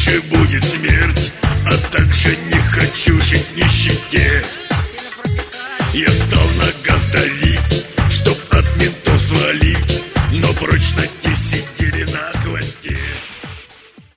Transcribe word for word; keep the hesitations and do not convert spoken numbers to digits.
дальше будет смерть, а также не хочу жить в нищете. Я стал на газ давить.